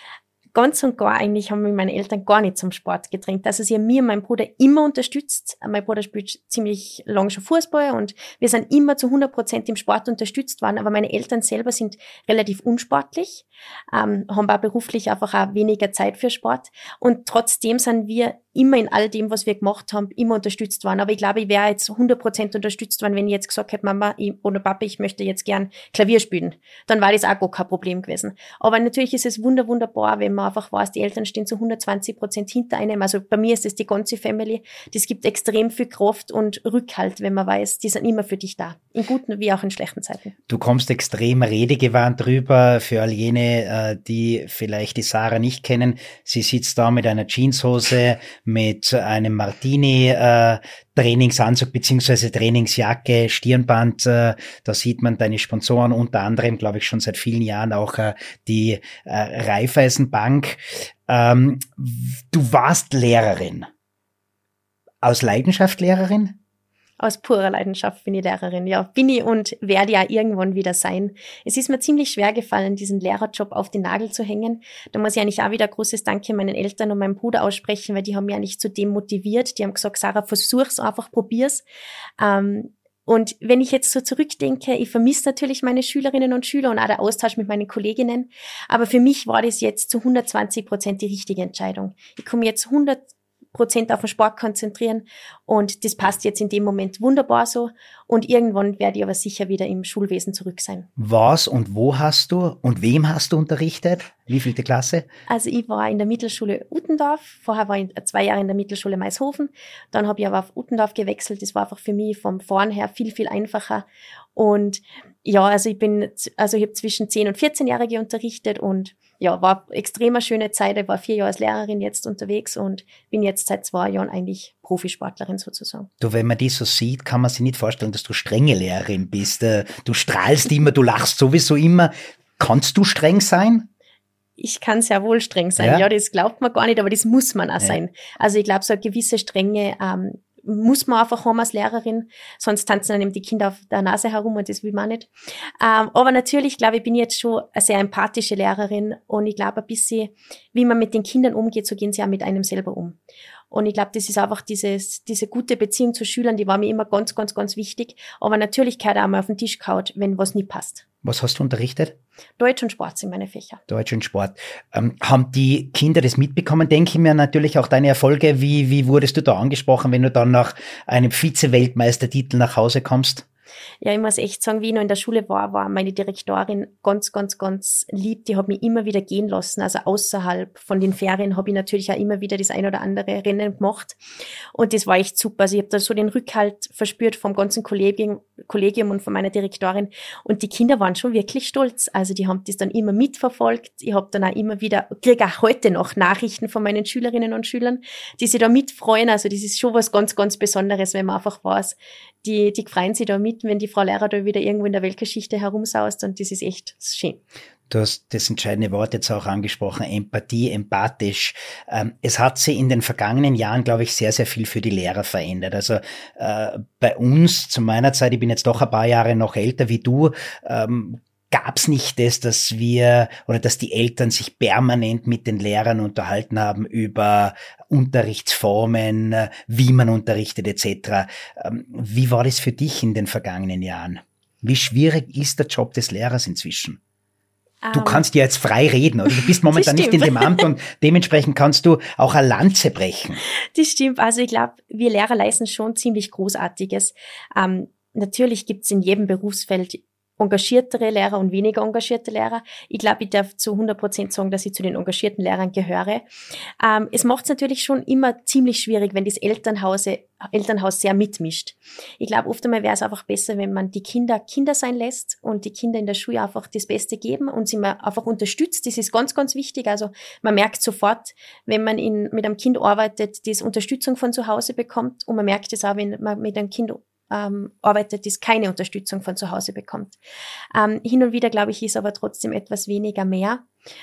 Ganz und gar eigentlich haben mich meine Eltern gar nicht zum Sport gedrängt. Also sie haben mir und meinen Bruder immer unterstützt. Mein Bruder spielt ziemlich lang schon Fußball und wir sind immer zu hundert Prozent im Sport unterstützt worden. Aber meine Eltern selber sind relativ unsportlich, ähm, haben auch beruflich einfach auch weniger Zeit für Sport. Und trotzdem sind wir immer in all dem, was wir gemacht haben, immer unterstützt worden. Aber ich glaube, ich wäre jetzt hundert Prozent unterstützt worden, wenn ich jetzt gesagt hätte, Mama ich, oder Papa, ich möchte jetzt gern Klavier spielen. Dann war das auch gar kein Problem gewesen. Aber natürlich ist es wunder, wunderbar, wenn man einfach weiß, die Eltern stehen zu hundertzwanzig Prozent hinter einem. Also bei mir ist es die ganze Family. Das gibt extrem viel Kraft und Rückhalt, wenn man weiß, die sind immer für dich da. In guten wie auch in schlechten Zeiten. Du kommst extrem redegewandt rüber. Für all jene, die vielleicht die Sarah nicht kennen, sie sitzt da mit einer Jeanshose, mit einem Martini äh, Trainingsanzug beziehungsweise Trainingsjacke, Stirnband, äh, da sieht man deine Sponsoren, unter anderem, glaube ich, schon seit vielen Jahren auch äh, die äh, Raiffeisenbank. Ähm, du warst Lehrerin. Aus Leidenschaft Lehrerin? Aus purer Leidenschaft bin ich Lehrerin, ja. Bin ich und werde ja irgendwann wieder sein. Es ist mir ziemlich schwer gefallen, diesen Lehrerjob auf den Nagel zu hängen. Da muss ich eigentlich auch wieder großes Danke meinen Eltern und meinem Bruder aussprechen, weil die haben mich eigentlich zu dem motiviert. Die haben gesagt, Sarah, versuch's einfach, probier's. Ähm, Und wenn ich jetzt so zurückdenke, ich vermisse natürlich meine Schülerinnen und Schüler und auch der Austausch mit meinen Kolleginnen. Aber für mich war das jetzt zu hundertzwanzig Prozent die richtige Entscheidung. Ich komme jetzt hundert Prozent auf den Sport konzentrieren und das passt jetzt in dem Moment wunderbar so und irgendwann werde ich aber sicher wieder im Schulwesen zurück sein. Was und wo hast du und wem hast du unterrichtet? Wie vielte Klasse? Also ich war in der Mittelschule Uttendorf, vorher war ich zwei Jahre in der Mittelschule Maishofen, dann habe ich aber auf Uttendorf gewechselt, das war einfach für mich vom Fahren her viel, viel einfacher und ja, also ich bin, also ich habe zwischen zehn und vierzehn-Jährige unterrichtet und ja, war extrem schöne Zeit. Ich war vier Jahre als Lehrerin jetzt unterwegs und bin jetzt seit zwei Jahren eigentlich Profisportlerin sozusagen. Du, wenn man die so sieht, kann man sich nicht vorstellen, dass du strenge Lehrerin bist. Du strahlst immer, du lachst sowieso immer. Kannst du streng sein? Ich kann sehr wohl streng sein. Ja, ja, das glaubt man gar nicht, aber das muss man auch ja. sein. Also ich glaube, so eine gewisse Strenge ähm, muss man einfach haben als Lehrerin, sonst tanzen dann eben die Kinder auf der Nase herum und das will man nicht. Ähm, aber natürlich, glaube ich, bin ich jetzt schon eine sehr empathische Lehrerin und ich glaube ein bisschen, wie man mit den Kindern umgeht, so gehen sie auch mit einem selber um. Und ich glaube, das ist einfach dieses, diese gute Beziehung zu Schülern, die war mir immer ganz, ganz, ganz wichtig. Aber natürlich gehört auch mal auf den Tisch gehauen, wenn was nicht passt. Was hast du unterrichtet? Deutsch und Sport sind meine Fächer. Deutsch und Sport. Ähm, haben die Kinder das mitbekommen? Denke ich mir natürlich auch deine Erfolge. Wie, wie wurdest du da angesprochen, wenn du dann nach einem Vize-Weltmeistertitel nach Hause kommst? Ja, ich muss echt sagen, wie ich noch in der Schule war, war meine Direktorin ganz, ganz, ganz lieb. Die hat mich immer wieder gehen lassen. Also außerhalb von den Ferien habe ich natürlich auch immer wieder das ein oder andere Rennen gemacht. Und das war echt super. Also ich habe da so den Rückhalt verspürt vom ganzen Kollegium, Kollegium und von meiner Direktorin. Und die Kinder waren schon wirklich stolz. Also die haben das dann immer mitverfolgt. Ich habe dann auch immer wieder, kriege auch heute noch Nachrichten von meinen Schülerinnen und Schülern, die sich da mitfreuen. Also das ist schon was ganz, ganz Besonderes, wenn man einfach weiß, die, die freuen sich da mit, wenn die Frau Lehrer da wieder irgendwo in der Weltgeschichte herumsaust und das ist echt schön. Du hast das entscheidende Wort jetzt auch angesprochen, Empathie, empathisch. Ähm, es hat sich in den vergangenen Jahren, glaube ich, sehr, sehr viel für die Lehrer verändert. Also äh, bei uns, zu meiner Zeit, ich bin jetzt doch ein paar Jahre noch älter wie du, ähm, gab's nicht das, dass wir oder dass die Eltern sich permanent mit den Lehrern unterhalten haben über Unterrichtsformen, wie man unterrichtet et cetera. Wie war das für dich in den vergangenen Jahren? Wie schwierig ist der Job des Lehrers inzwischen? Du um, kannst ja jetzt frei reden, oder? Du bist momentan nicht in dem Amt und dementsprechend kannst du auch eine Lanze brechen. Das stimmt. Also ich glaube, wir Lehrer leisten schon ziemlich Großartiges. Ähm, natürlich gibt's in jedem Berufsfeld engagiertere Lehrer und weniger engagierte Lehrer. Ich glaube, ich darf zu hundert Prozent sagen, dass ich zu den engagierten Lehrern gehöre. Ähm, es macht es natürlich schon immer ziemlich schwierig, wenn das Elternhaus, Elternhaus sehr mitmischt. Ich glaube, oft einmal wäre es einfach besser, wenn man die Kinder Kinder sein lässt und die Kinder in der Schule einfach das Beste geben und sie mal einfach unterstützt. Das ist ganz, ganz wichtig. Also man merkt sofort, wenn man in, mit einem Kind arbeitet, das Unterstützung von zu Hause bekommt, und man merkt es auch, wenn man mit einem Kind Ähm, arbeitet, das keine Unterstützung von zu Hause bekommt. Ähm, hin und wieder, glaube ich, ist aber trotzdem etwas weniger mehr.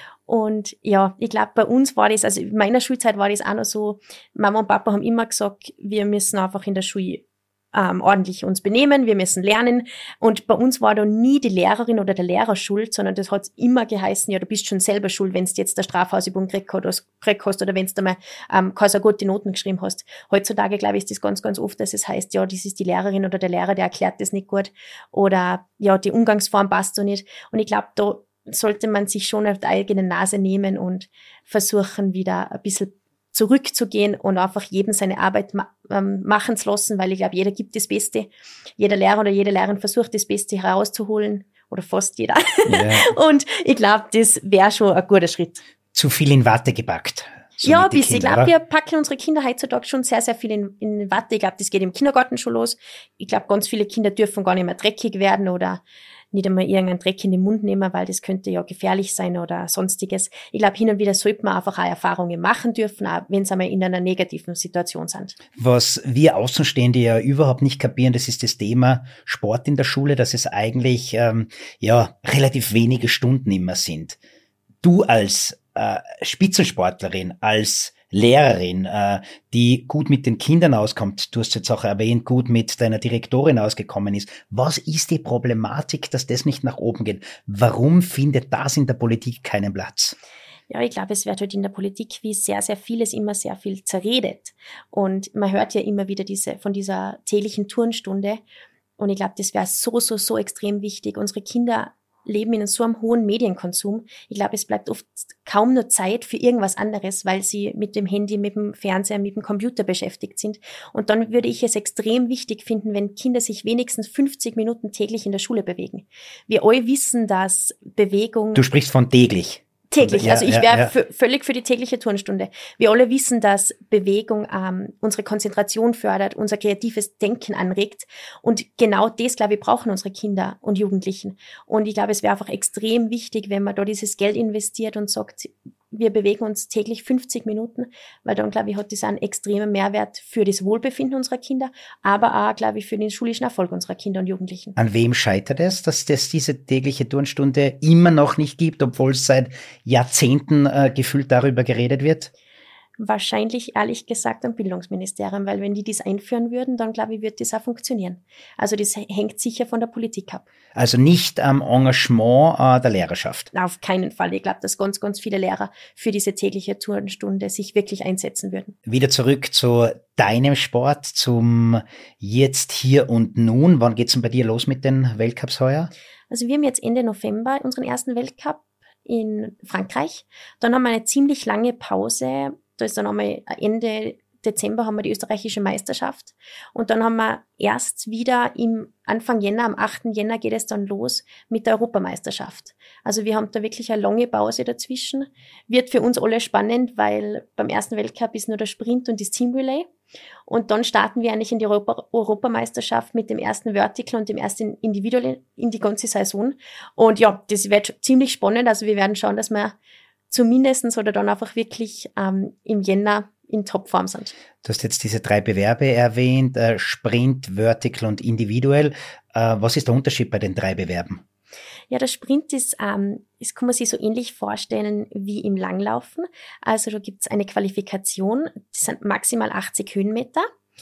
Und ja, ich glaube, bei uns war das, also in meiner Schulzeit war das auch noch so, Mama und Papa haben immer gesagt, wir müssen einfach in der Schule ähm, ordentlich uns benehmen, wir müssen lernen. Und bei uns war da nie die Lehrerin oder der Lehrer schuld, sondern das hat immer geheißen, ja, du bist schon selber schuld, wenn du jetzt der Strafhausübung gekriegt hast oder wenn du mal ähm, keine so gute Noten geschrieben hast. Heutzutage, glaube ich, ist das ganz, ganz oft, dass es heißt, ja, das ist die Lehrerin oder der Lehrer, der erklärt das nicht gut oder ja, die Umgangsform passt so nicht. Und ich glaube, da sollte man sich schon auf die eigene Nase nehmen und versuchen, wieder ein bisschen zurückzugehen und einfach jedem seine Arbeit ma- ähm, machen zu lassen, weil ich glaube, jeder gibt das Beste. Jeder Lehrer oder jede Lehrerin versucht, das Beste herauszuholen oder fast jeder. Yeah. Und ich glaube, das wäre schon ein guter Schritt. Zu viel in Watte gepackt. So ja, ein bisschen. Ich glaube, wir packen unsere Kinder heutzutage schon sehr, sehr viel in, in Watte. Ich glaube, das geht im Kindergarten schon los. Ich glaube, ganz viele Kinder dürfen gar nicht mehr dreckig werden oder nicht einmal irgendeinen Dreck in den Mund nehmen, weil das könnte ja gefährlich sein oder sonstiges. Ich glaube, hin und wieder sollte man einfach auch Erfahrungen machen dürfen, auch wenn sie einmal in einer negativen Situation sind. Was wir Außenstehende ja überhaupt nicht kapieren, das ist das Thema Sport in der Schule, dass es eigentlich ähm, ja relativ wenige Stunden immer sind. Du als äh, Spitzensportlerin, als Lehrerin, äh, die gut mit den Kindern auskommt, du hast jetzt auch erwähnt, gut mit deiner Direktorin ausgekommen ist. Was ist die Problematik, dass das nicht nach oben geht? Warum findet das in der Politik keinen Platz? Ja, ich glaube, es wird halt in der Politik wie sehr, sehr vieles immer sehr viel zerredet. Und man hört ja immer wieder diese von dieser täglichen Turnstunde. Und ich glaube, das wäre so, so, so extrem wichtig. Unsere Kinder leben in so einem hohen Medienkonsum. Ich glaube, es bleibt oft kaum noch Zeit für irgendwas anderes, weil sie mit dem Handy, mit dem Fernseher, mit dem Computer beschäftigt sind. Und dann würde ich es extrem wichtig finden, wenn Kinder sich wenigstens fünfzig Minuten täglich in der Schule bewegen. Wir alle wissen, dass Bewegung... Du sprichst von täglich. Täglich, Ja, also ich ja, wäre ja. f- völlig für die tägliche Turnstunde. Wir alle wissen, dass Bewegung ähm, unsere Konzentration fördert, unser kreatives Denken anregt und genau das, glaube ich, brauchen unsere Kinder und Jugendlichen. Und ich glaube, es wäre einfach extrem wichtig, wenn man da dieses Geld investiert und sagt, wir bewegen uns täglich fünfzig Minuten, weil dann, glaube ich, hat das einen extremen Mehrwert für das Wohlbefinden unserer Kinder, aber auch, glaube ich, für den schulischen Erfolg unserer Kinder und Jugendlichen. An wem scheitert es, dass es diese tägliche Turnstunde immer noch nicht gibt, obwohl es seit Jahrzehnten äh, gefühlt darüber geredet wird? Wahrscheinlich, ehrlich gesagt, am Bildungsministerium, weil wenn die das einführen würden, dann, glaube ich, wird das auch funktionieren. Also das hängt sicher von der Politik ab. Also nicht am Engagement äh, der Lehrerschaft? Auf keinen Fall. Ich glaube, dass ganz, ganz viele Lehrer für diese tägliche Turnstunde sich wirklich einsetzen würden. Wieder zurück zu deinem Sport, zum Jetzt, Hier und Nun. Wann geht's denn bei dir los mit den Weltcups heuer? Also wir haben jetzt Ende November unseren ersten Weltcup in Frankreich. Dann haben wir eine ziemlich lange Pause. Da ist dann einmal Ende Dezember haben wir die österreichische Meisterschaft. Und dann haben wir erst wieder im Anfang Jänner, am achten Jänner geht es dann los mit der Europameisterschaft. Also wir haben da wirklich eine lange Pause dazwischen. Wird für uns alle spannend, weil beim ersten Weltcup ist nur der Sprint und das Team Relay. Und dann starten wir eigentlich in die Europa- Europameisterschaft mit dem ersten Vertical und dem ersten Individual in die ganze Saison. Und ja, das wird ziemlich spannend. Also wir werden schauen, dass wir zumindestens oder dann einfach wirklich ähm, im Jänner in Topform sind. Du hast jetzt diese drei Bewerbe erwähnt, äh, Sprint, Vertical und Individuell. Äh, was ist der Unterschied bei den drei Bewerben? Ja, der Sprint ist, ähm, das kann man sich so ähnlich vorstellen wie im Langlaufen. Also da gibt's eine Qualifikation, das sind maximal achtzig Höhenmeter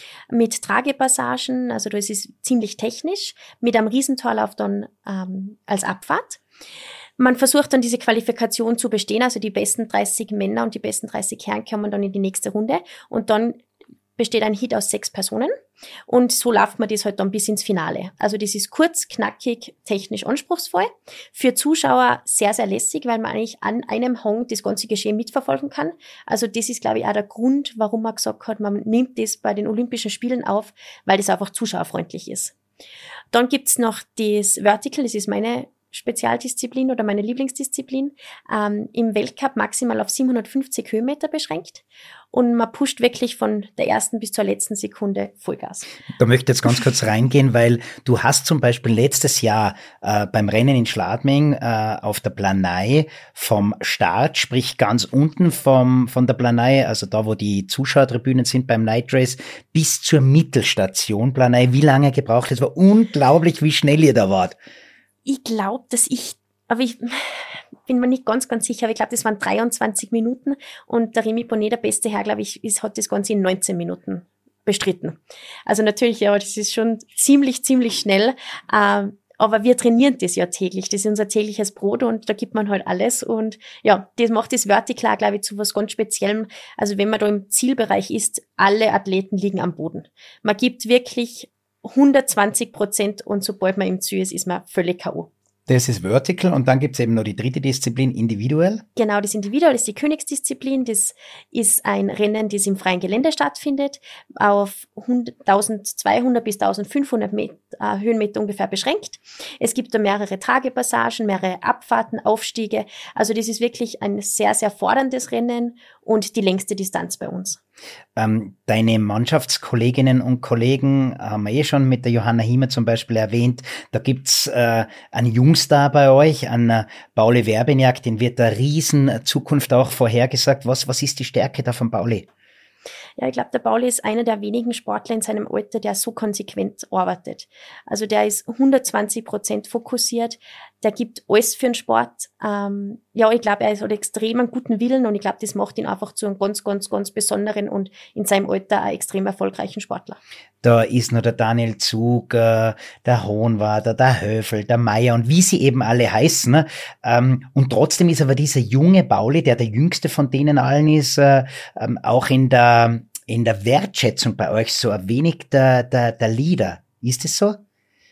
mit Tragepassagen, also das ist ziemlich technisch, mit einem Riesentorlauf dann ähm, als Abfahrt. Man versucht dann diese Qualifikation zu bestehen, also die besten dreißig Männer und die besten dreißig Herren kommen dann in die nächste Runde und dann besteht ein Heat aus sechs Personen und so läuft man das halt dann bis ins Finale. Also das ist kurz, knackig, technisch anspruchsvoll. Für Zuschauer sehr, sehr lässig, weil man eigentlich an einem Hang das ganze Geschehen mitverfolgen kann. Also das ist, glaube ich, auch der Grund, warum man gesagt hat, man nimmt das bei den Olympischen Spielen auf, weil das einfach zuschauerfreundlich ist. Dann gibt's noch das Vertical, das ist meine Spezialdisziplin oder meine Lieblingsdisziplin, ähm, im Weltcup maximal auf siebenhundertfünfzig Höhenmeter beschränkt und man pusht wirklich von der ersten bis zur letzten Sekunde Vollgas. Da möchte ich jetzt ganz kurz reingehen, weil du hast zum Beispiel letztes Jahr äh, beim Rennen in Schladming äh, auf der Planei vom Start, sprich ganz unten vom von der Planei, also da, wo die Zuschauertribünen sind beim Night Race, bis zur Mittelstation Planei, wie lange gebraucht? Es war unglaublich, wie schnell ihr da wart. Ich glaube, dass ich, aber ich bin mir nicht ganz, ganz sicher, aber ich glaube, das waren dreiundzwanzig Minuten und der Remy Bonnet, der beste Herr, glaube ich, ist, hat das Ganze in neunzehn Minuten bestritten. Also natürlich, ja, das ist schon ziemlich, ziemlich schnell, äh, aber wir trainieren das ja täglich. Das ist unser tägliches Brot und da gibt man halt alles und ja, das macht das Vertical, glaube ich, zu was ganz Speziellem. Also wenn man da im Zielbereich ist, alle Athleten liegen am Boden. Man gibt wirklich hundertzwanzig Prozent und sobald man im Ziel ist, ist man völlig K O. Das ist Vertical und dann gibt's eben noch die dritte Disziplin, Individuell. Genau, das Individual ist die Königsdisziplin. Das ist ein Rennen, das im freien Gelände stattfindet, auf eintausendzweihundert bis eintausendfünfhundert Met- äh, Höhenmeter ungefähr beschränkt. Es gibt da mehrere Tragepassagen, mehrere Abfahrten, Aufstiege. Also das ist wirklich ein sehr, sehr forderndes Rennen und die längste Distanz bei uns. Ähm, deine Mannschaftskolleginnen und Kollegen haben wir eh schon mit der Johanna Hiemer zum Beispiel erwähnt. Da gibt's äh, einen Jungstar bei euch, einen äh, Pauli Werbeniak, den wird der riesen Zukunft auch vorhergesagt. Was, was ist die Stärke da von Pauli? Ja, ich glaube, der Pauli ist einer der wenigen Sportler in seinem Alter, der so konsequent arbeitet. Also der ist hundertzwanzig Prozent fokussiert, der gibt alles für den Sport. Ähm, ja, ich glaube, er hat extrem einen guten Willen und ich glaube, das macht ihn einfach zu einem ganz, ganz, ganz besonderen und in seinem Alter einen extrem erfolgreichen Sportler. Da ist noch der Daniel Zug, äh, der Hohenwarter, der Höfel, der Meier und wie sie eben alle heißen. Ähm, und trotzdem ist aber dieser junge Pauli, der der jüngste von denen allen ist, äh, ähm, auch in der in der Wertschätzung bei euch so ein wenig der, der, der Leader. Ist es so?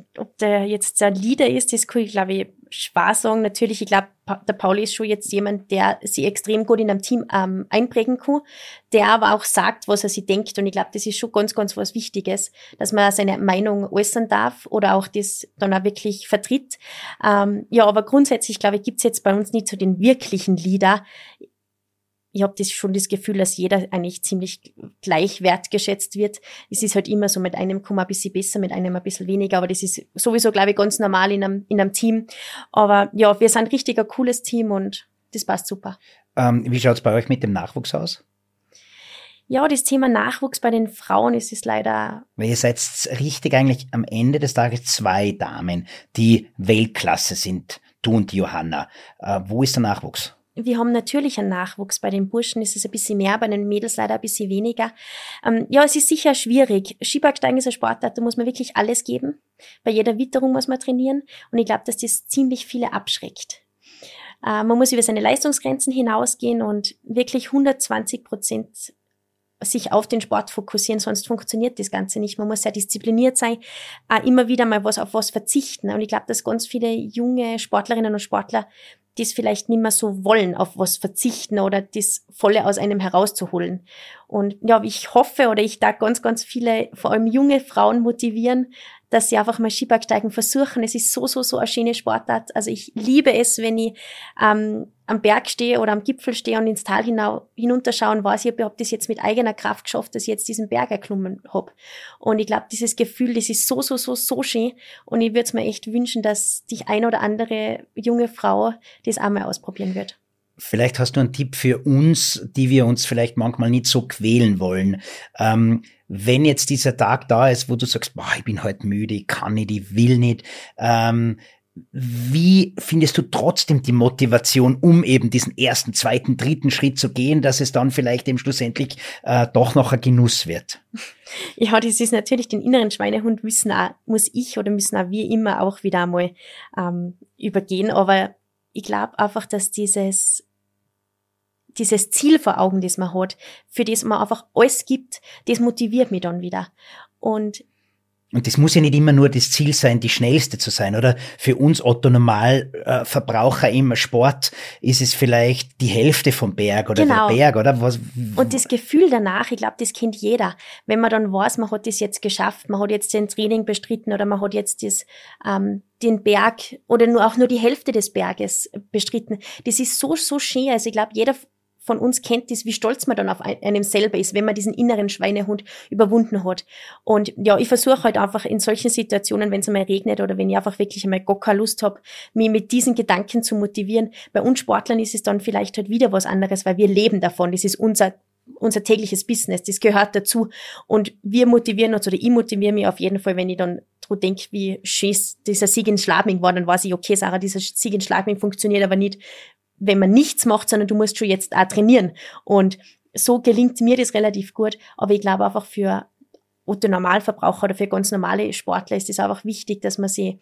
ob der jetzt ein Leader ist, das kann ich, glaube ich, schwer sagen. Natürlich, ich glaube, der Pauli ist schon jetzt jemand, der sich extrem gut in einem Team ähm, einprägen kann, der aber auch sagt, was er sich denkt. Und ich glaube, das ist schon ganz, ganz was Wichtiges, dass man seine Meinung äußern darf oder auch das dann auch wirklich vertritt. Ähm, ja, aber grundsätzlich, glaube ich, gibt's jetzt bei uns nicht so den wirklichen Leader. Ich habe das schon das Gefühl, dass jeder eigentlich ziemlich gleich wertgeschätzt wird. Es ist halt immer so, mit einem kommen ein bisschen besser, mit einem ein bisschen weniger, aber das ist sowieso, glaube ich, ganz normal in einem, in einem Team. Aber ja, wir sind richtig ein cooles Team und das passt super. Ähm, wie schaut's bei euch mit dem Nachwuchs aus? Ja, das Thema Nachwuchs bei den Frauen ist es leider... Weil ihr seid richtig eigentlich am Ende des Tages zwei Damen, die Weltklasse sind, du und die Johanna. Äh, wo ist der Nachwuchs? Wir haben natürlich einen Nachwuchs. Bei den Burschen ist es ein bisschen mehr, bei den Mädels leider ein bisschen weniger. Ähm, ja, es ist sicher schwierig. Skibergsteigen ist ein Sportart, da muss man wirklich alles geben. Bei jeder Witterung muss man trainieren. Und ich glaube, dass das ziemlich viele abschreckt. Äh, man muss über seine Leistungsgrenzen hinausgehen und wirklich hundertzwanzig Prozent sich auf den Sport fokussieren, sonst funktioniert das Ganze nicht. Man muss sehr diszipliniert sein, äh, immer wieder mal was auf was verzichten. Und ich glaube, dass ganz viele junge Sportlerinnen und Sportler das vielleicht nicht mehr so wollen, auf was verzichten oder das Volle aus einem herauszuholen. Und ja, ich hoffe oder ich darf ganz, ganz viele, vor allem junge Frauen motivieren, dass sie einfach mal Skibergsteigen versuchen. Es ist so, so, so eine schöne Sportart. Also ich liebe es, wenn ich ähm, am Berg stehe oder am Gipfel stehe und ins Tal hinau- hinunterschaue und weiß, ich habe das jetzt mit eigener Kraft geschafft, dass ich jetzt diesen Berg erklommen habe. Und ich glaube, dieses Gefühl, das ist so, so, so, so schön. Und ich würde es mir echt wünschen, dass die ein oder andere junge Frau das auch mal ausprobieren wird. Vielleicht hast du einen Tipp für uns, die wir uns vielleicht manchmal nicht so quälen wollen. Ähm, wenn jetzt dieser Tag da ist, wo du sagst, boah, ich bin heute müde, ich kann nicht, ich will nicht, ähm, wie findest du trotzdem die Motivation, um eben diesen ersten, zweiten, dritten Schritt zu gehen, dass es dann vielleicht eben schlussendlich äh, doch noch ein Genuss wird? Ja, das ist natürlich, den inneren Schweinehund müssen auch, muss ich oder müssen auch wir immer auch wieder einmal ähm, übergehen. Aber ich glaube einfach, dass dieses dieses Ziel vor Augen, das man hat, für das man einfach alles gibt, das motiviert mich dann wieder. Und Und das muss ja nicht immer nur das Ziel sein, die Schnellste zu sein, oder? Für uns Otto-Normalverbraucher im Sport ist es vielleicht die Hälfte vom Berg oder genau. der Berg, oder? Was? Und das Gefühl danach, ich glaube, das kennt jeder. Wenn man dann weiß, man hat das jetzt geschafft, man hat jetzt den Training bestritten oder man hat jetzt das, ähm, den Berg oder nur auch nur die Hälfte des Berges bestritten. Das ist so, so schön. Also ich glaube, jeder von uns kennt das, wie stolz man dann auf einem selber ist, wenn man diesen inneren Schweinehund überwunden hat. Und ja, ich versuche halt einfach in solchen Situationen, wenn es einmal regnet oder wenn ich einfach wirklich einmal gar keine Lust habe, mich mit diesen Gedanken zu motivieren. Bei uns Sportlern ist es dann vielleicht halt wieder was anderes, weil wir leben davon. Das ist unser unser tägliches Business, das gehört dazu. Und wir motivieren uns, oder ich motiviere mich auf jeden Fall, wenn ich dann dran denke, wie schön dieser Sieg in Schladming war, dann weiß ich, okay, Sarah, dieser Sieg in Schladming funktioniert aber nicht, wenn man nichts macht, sondern du musst schon jetzt auch trainieren. Und so gelingt mir das relativ gut. Aber ich glaube einfach für Otto-Normalverbraucher oder für ganz normale Sportler ist es einfach wichtig, dass man sich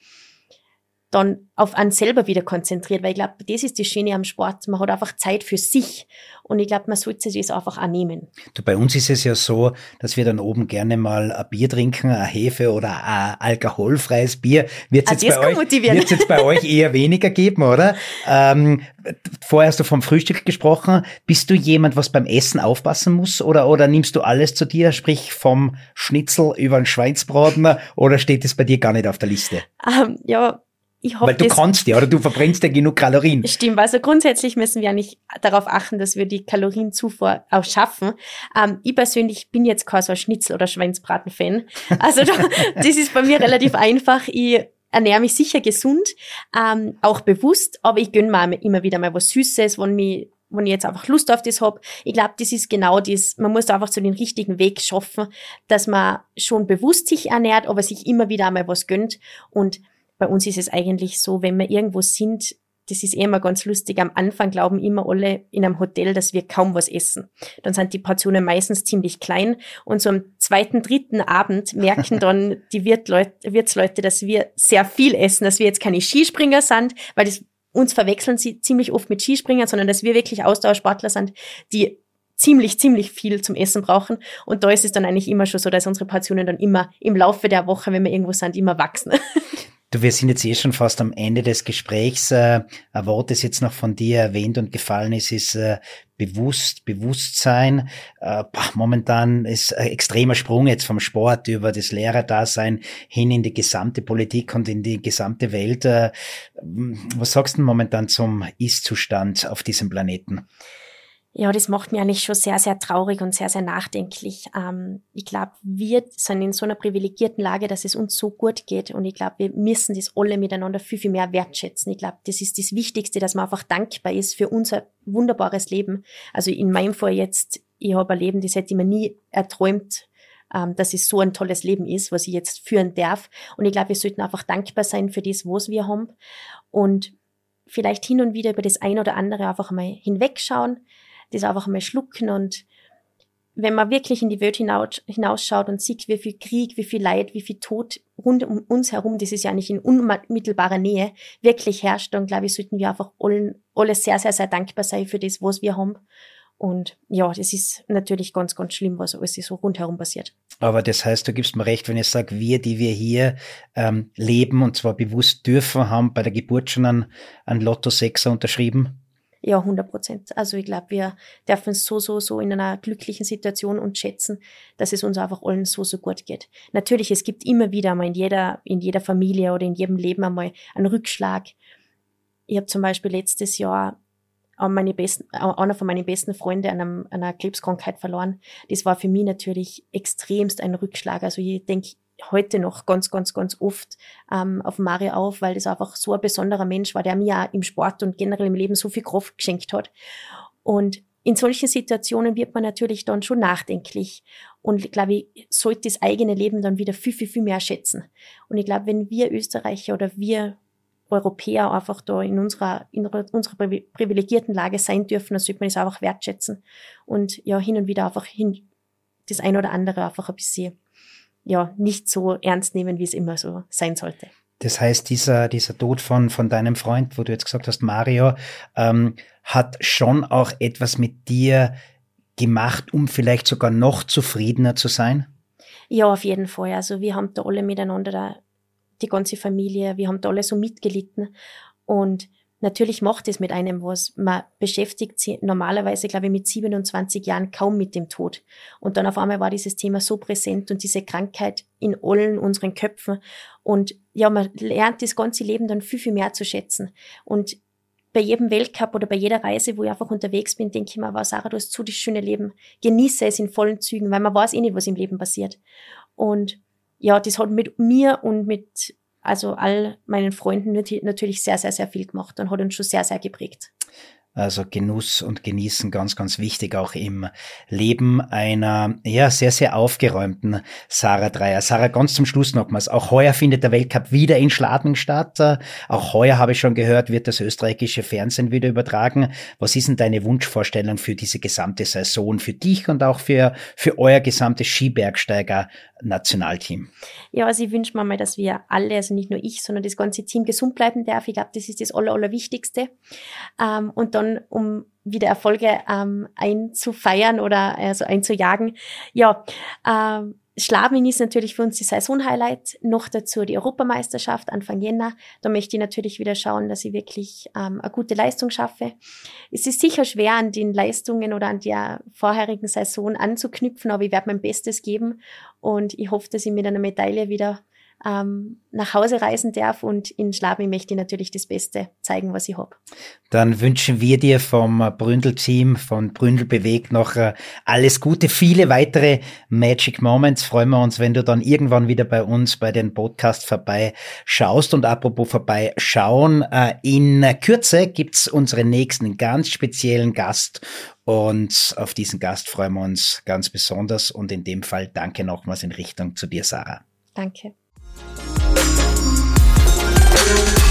dann auf einen selber wieder konzentriert, weil ich glaube, das ist das Schöne am Sport. Man hat einfach Zeit für sich und ich glaube, man sollte sich das einfach auch nehmen. Du, bei uns ist es ja so, dass wir dann oben gerne mal ein Bier trinken, ein Hefe oder ein alkoholfreies Bier. Wird es jetzt, jetzt bei euch eher weniger geben, oder? Ähm, vorher hast du vom Frühstück gesprochen. Bist du jemand, was beim Essen aufpassen muss oder, oder nimmst du alles zu dir, sprich vom Schnitzel über den Schweinsbraten oder steht es bei dir gar nicht auf der Liste? Um, ja, Ich hoffe, Weil du kannst ja, oder du verbrennst ja genug Kalorien. Stimmt, also grundsätzlich müssen wir eigentlich darauf achten, dass wir die Kalorienzufuhr auch schaffen. Ähm, ich persönlich bin jetzt kein so ein Schnitzel- oder Schweinsbraten-Fan. Also da, das ist bei mir relativ einfach. Ich ernähre mich sicher gesund, ähm, auch bewusst, aber ich gönne mir immer wieder mal was Süßes, wenn mich wenn ich jetzt einfach Lust auf das hab. Ich glaube, das ist genau das, man muss einfach so den richtigen Weg schaffen, dass man schon bewusst sich ernährt, aber sich immer wieder einmal was gönnt. Und bei uns ist es eigentlich so, wenn wir irgendwo sind, das ist eh immer ganz lustig, am Anfang glauben immer alle in einem Hotel, dass wir kaum was essen. Dann sind die Portionen meistens ziemlich klein und so am zweiten, dritten Abend merken dann die Wirtleute, Wirtsleute, dass wir sehr viel essen, dass wir jetzt keine Skispringer sind, weil das uns verwechseln sie ziemlich oft mit Skispringern, sondern dass wir wirklich Ausdauersportler sind, die ziemlich, ziemlich viel zum Essen brauchen. Und da ist es dann eigentlich immer schon so, dass unsere Portionen dann immer im Laufe der Woche, wenn wir irgendwo sind, immer wachsen. Du, wir sind jetzt eh schon fast am Ende des Gesprächs. Äh, ein Wort, das jetzt noch von dir erwähnt und gefallen ist, ist äh, bewusst, Bewusstsein. Äh, boah, momentan ist ein extremer Sprung jetzt vom Sport über das Lehrerdasein hin in die gesamte Politik und in die gesamte Welt. Äh, was sagst du momentan zum Ist-Zustand auf diesem Planeten? Ja, das macht mich eigentlich schon sehr, sehr traurig und sehr, sehr nachdenklich. Ähm, ich glaube, wir sind in so einer privilegierten Lage, dass es uns so gut geht. Und ich glaube, wir müssen das alle miteinander viel, viel mehr wertschätzen. Ich glaube, das ist das Wichtigste, dass man einfach dankbar ist für unser wunderbares Leben. Also in meinem Fall jetzt, ich habe ein Leben, das hätte ich mir nie erträumt, ähm, dass es so ein tolles Leben ist, was ich jetzt führen darf. Und ich glaube, wir sollten einfach dankbar sein für das, was wir haben. Und vielleicht hin und wieder über das ein oder andere einfach mal hinwegschauen, das einfach mal schlucken, und wenn man wirklich in die Welt hinaus, hinausschaut und sieht, wie viel Krieg, wie viel Leid, wie viel Tod rund um uns herum, das ist ja nicht in unmittelbarer Nähe, wirklich herrscht, dann glaube ich, sollten wir einfach alle, alle sehr, sehr, sehr dankbar sein für das, was wir haben. Und ja, das ist natürlich ganz, ganz schlimm, was alles so rundherum passiert. Aber das heißt, du gibst mir recht, wenn ich sage, wir, die wir hier ähm, leben und zwar bewusst dürfen, haben bei der Geburt schon einen, einen Lotto-Sechser unterschrieben? Ja, hundert Prozent. Also ich glaube, wir dürfen es so, so, so in einer glücklichen Situation und schätzen, dass es uns einfach allen so, so gut geht. Natürlich, es gibt immer wieder einmal in jeder, in jeder Familie oder in jedem Leben einmal einen Rückschlag. Ich habe zum Beispiel letztes Jahr meine besten, einer von meinen besten Freunden an einem, an einer Krebskrankheit verloren. Das war für mich natürlich extremst ein Rückschlag. Also ich denke heute noch ganz, ganz, ganz oft ähm, auf Mario auf, weil das einfach so ein besonderer Mensch war, der mir auch im Sport und generell im Leben so viel Kraft geschenkt hat. Und in solchen Situationen wird man natürlich dann schon nachdenklich. Und ich glaube, ich sollte das eigene Leben dann wieder viel, viel, viel mehr schätzen. Und ich glaube, wenn wir Österreicher oder wir Europäer einfach da in unserer, in unserer privilegierten Lage sein dürfen, dann sollte man das einfach wertschätzen. Und ja, hin und wieder einfach hin, das ein oder andere einfach ein bisschen ja, nicht so ernst nehmen, wie es immer so sein sollte. Das heißt, dieser, dieser Tod von, von deinem Freund, wo du jetzt gesagt hast, Mario, ähm, hat schon auch etwas mit dir gemacht, um vielleicht sogar noch zufriedener zu sein? Ja, auf jeden Fall. Also wir haben da alle miteinander, da, die ganze Familie, wir haben da alle so mitgelitten. Und natürlich macht es mit einem was. Man beschäftigt sich normalerweise, glaube ich, mit siebenundzwanzig Jahren kaum mit dem Tod. Und dann auf einmal war dieses Thema so präsent und diese Krankheit in allen unseren Köpfen. Und ja, man lernt das ganze Leben dann viel, viel mehr zu schätzen. Und bei jedem Weltcup oder bei jeder Reise, wo ich einfach unterwegs bin, denke ich mir, wow, Sarah, du hast so das schöne Leben. Genieße es in vollen Zügen, weil man weiß eh nicht, was im Leben passiert. Und ja, das hat mit mir und mit also all meinen Freunden natürlich sehr, sehr, sehr viel gemacht und hat uns schon sehr, sehr geprägt. Also Genuss und Genießen, ganz, ganz wichtig auch im Leben einer ja sehr, sehr aufgeräumten Sarah Dreier. Sarah, ganz zum Schluss nochmals. Auch heuer findet der Weltcup wieder in Schladming statt. Auch heuer, habe ich schon gehört, wird das österreichische Fernsehen wieder übertragen. Was ist denn deine Wunschvorstellung für diese gesamte Saison, für dich und auch für, für euer gesamtes Skibergsteiger-Nationalteam? Ja, also ich wünsche mir mal, dass wir alle, also nicht nur ich, sondern das ganze Team gesund bleiben darf. Ich glaube, das ist das Aller, Allerwichtigste. Ähm, und dann, um wieder Erfolge ähm, einzufeiern oder also einzujagen. Ja, ähm, Schladming ist natürlich für uns die Saison-Highlight. Noch dazu die Europameisterschaft Anfang Jänner. Da möchte ich natürlich wieder schauen, dass ich wirklich ähm, eine gute Leistung schaffe. Es ist sicher schwer, an den Leistungen oder an der vorherigen Saison anzuknüpfen, aber ich werde mein Bestes geben und ich hoffe, dass ich mit einer Medaille wieder ähm, nach Hause reisen darf, und in Schladming möchte ich natürlich das Beste zeigen, was ich habe. Dann wünschen wir dir vom Bründel-Team, von Bründel bewegt noch äh, alles Gute, viele weitere Magic Moments. Freuen wir uns, wenn du dann irgendwann wieder bei uns bei den Podcast vorbeischaust. Und apropos vorbeischauen, äh, in Kürze gibt's unseren nächsten ganz speziellen Gast. Und auf diesen Gast freuen wir uns ganz besonders. Und in dem Fall danke nochmals in Richtung zu dir, Sarah. Danke. Thank you.